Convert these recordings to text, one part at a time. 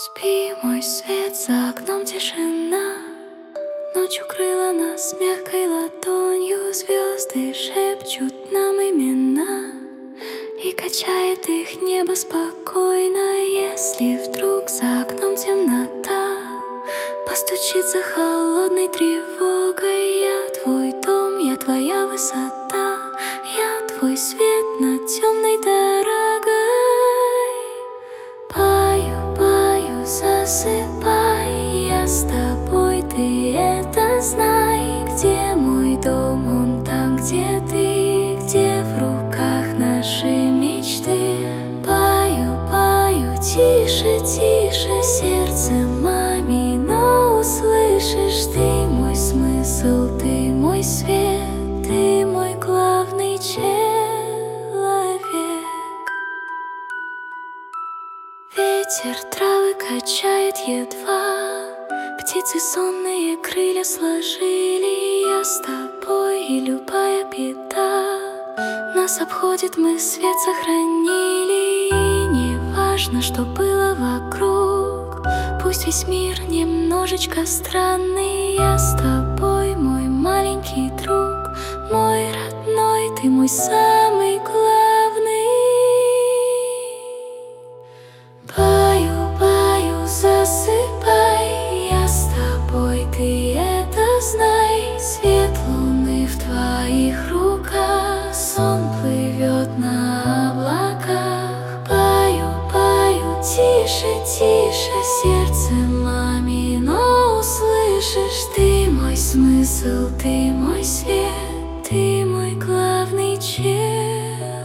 Спи, мой свет, за окном тишина. Ночь укрыла нас мягкой ладонью. Звезды шепчут нам имена, и качает их небо спокойно. Если вдруг за окном темнота постучит за холодной тревогой, я твой дом, я твоя высота, я твой свет над темной дорогой. Пою, пою, засыпай, я с тобой, ты это знай. Где мой дом, он там, где ты, где в руках наши мечты. Пою, пою, тише, тише, сердце мамино услышишь. Ты мой смысл, ты мой свет, ты мой главный человек. Ветер травы качает едва, птицы сонные крылья сложили. Я с тобой, и любая беда нас обходит, мы свет сохранили. И не важно, что было вокруг, пусть весь мир немножечко странный. Я с тобой, мой маленький друг, мой родной, ты мой самый главный. Пою, пою, засыпай, я с тобой, ты это знай. Свет луны в твоих руках, сон плывет на облаках. Пою, пою, тише, тише, сердце мамино услышишь. Ты мой смысл, ты мой свет, ты мой главный человек.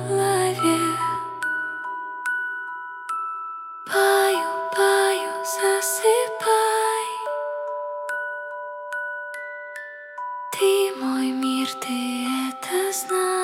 Пою, пою, засыпай. Ты мой мир, ты это знаешь.